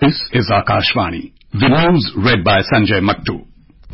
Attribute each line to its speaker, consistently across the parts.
Speaker 1: This is Akashvani. The news read by Sanjay Mattu.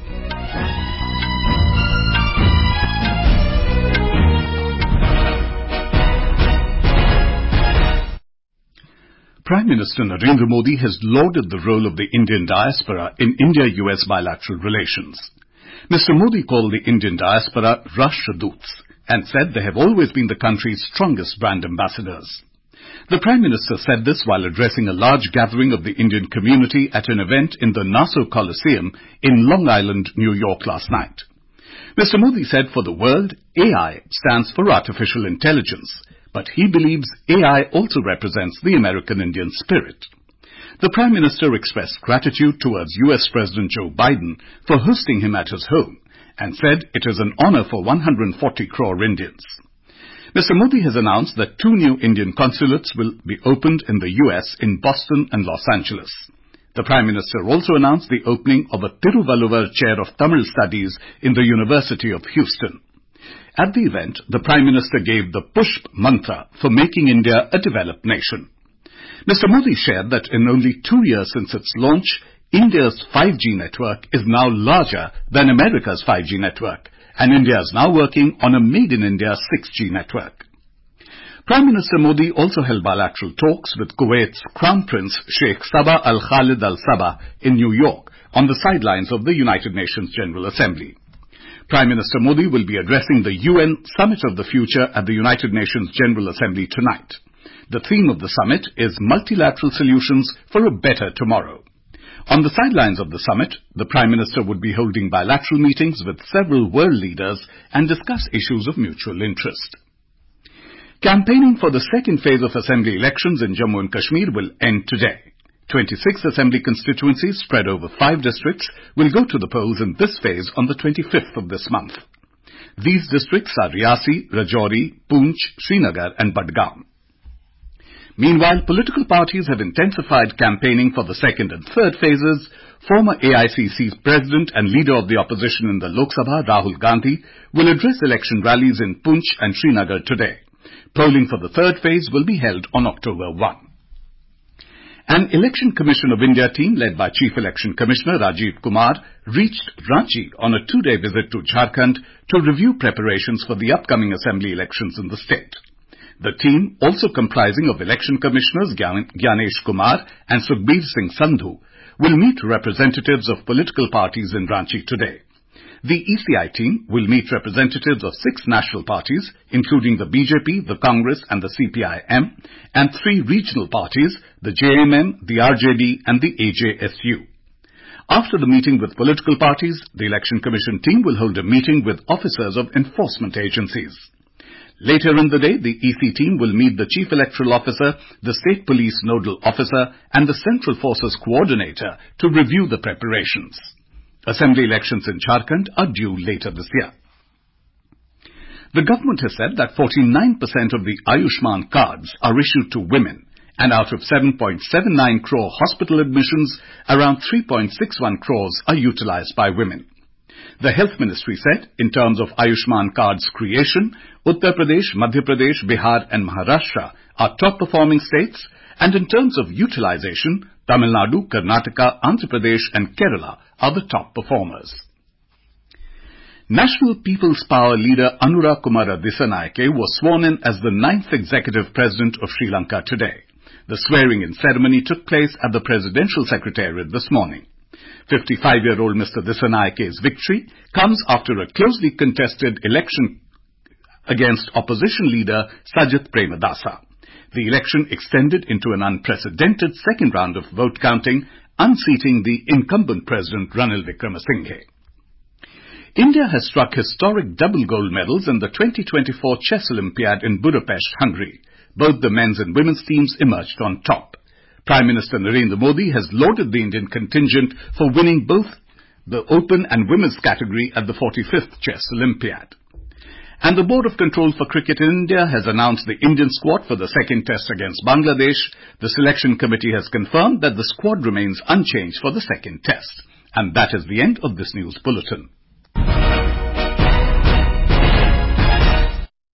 Speaker 1: Prime Minister Narendra Modi has lauded the role of the Indian diaspora in India-US bilateral relations. Mr. Modi called the Indian diaspora Rashtraduts and said they have always been the country's strongest brand ambassadors. The Prime Minister said this while addressing a large gathering of the Indian community at an event in the Nassau Coliseum in Long Island, New York last night. Mr. Modi said for the world, AI stands for artificial intelligence, but he believes AI also represents the American Indian spirit. The Prime Minister expressed gratitude towards US President Joe Biden for hosting him at his home and said it is an honor for 140 crore Indians. Mr. Modi has announced that 2 new Indian consulates will be opened in the US in Boston and Los Angeles. The Prime Minister also announced the opening of a Tiruvalluvar Chair of Tamil Studies in the University of Houston. At the event, the Prime Minister gave the Pushp mantra for making India a developed nation. Mr. Modi shared that in only 2 years since its launch, India's 5G network is now larger than America's 5G network, and India is now working on a made-in-India 6G network. Prime Minister Modi also held bilateral talks with Kuwait's Crown Prince Sheikh Sabah Al Khalid Al Sabah in New York on the sidelines of the United Nations General Assembly. Prime Minister Modi will be addressing the UN Summit of the Future at the United Nations General Assembly tonight. The theme of the summit is Multilateral Solutions for a Better Tomorrow. On the sidelines of the summit, the Prime Minister would be holding bilateral meetings with several world leaders and discuss issues of mutual interest. Campaigning for the second phase of Assembly elections in Jammu and Kashmir will end today. 26 Assembly constituencies spread over 5 districts will go to the polls in this phase on the 25th of this month. These districts are Riyasi, Rajouri, Poonch, Srinagar and Budgam. Meanwhile, political parties have intensified campaigning for the second and third phases. Former AICC President and Leader of the Opposition in the Lok Sabha, Rahul Gandhi, will address election rallies in Poonch and Srinagar today. Polling for the third phase will be held on October 1. An Election Commission of India team led by Chief Election Commissioner Rajiv Kumar reached Ranchi on a 2-day visit to Jharkhand to review preparations for the upcoming assembly elections in the state. The team, also comprising of Election Commissioners Gyanesh Kumar and Sukhbir Singh Sandhu, will meet representatives of political parties in Ranchi today. The ECI team will meet representatives of 6 national parties, including the BJP, the Congress and the CPIM, and 3 regional parties, the JMM, the RJD and the AJSU. After the meeting with political parties, the Election Commission team will hold a meeting with officers of enforcement agencies. Later in the day, the EC team will meet the Chief Electoral Officer, the State Police Nodal Officer and the Central Forces Coordinator to review the preparations. Assembly elections in Jharkhand are due later this year. The government has said that 49% of the Ayushman cards are issued to women, and out of 7.79 crore hospital admissions, around 3.61 crores are utilized by women. The Health Ministry said, in terms of Ayushman cards creation, Uttar Pradesh, Madhya Pradesh, Bihar and Maharashtra are top-performing states, and in terms of utilization, Tamil Nadu, Karnataka, Andhra Pradesh and Kerala are the top performers. National People's Power leader Anura Kumara Dissanayake was sworn in as the 9th Executive President of Sri Lanka today. The swearing-in ceremony took place at the Presidential Secretariat this morning. 55-year-old Mr. Dissanayake's victory comes after a closely contested election against opposition leader Sajith Premadasa. The election extended into an unprecedented second round of vote counting, unseating the incumbent President Ranil Wickremesinghe. India has struck historic double gold medals in the 2024 Chess Olympiad in Budapest, Hungary. Both the men's and women's teams emerged on top. Prime Minister Narendra Modi has lauded the Indian contingent for winning both the open and women's category at the 45th Chess Olympiad. And the Board of Control for Cricket in India has announced the Indian squad for the second test against Bangladesh. The selection committee has confirmed that the squad remains unchanged for the second test. And that is the end of this news bulletin.